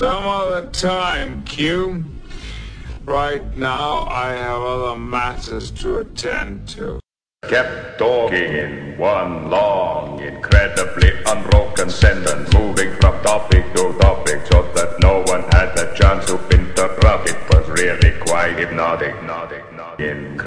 Some other time, Q. Right now, I have other matters to attend to. Kept talking in one long, incredibly unbroken sentence, moving from topic to topic so that no one had the chance to interrupt. It was really quite hypnotic.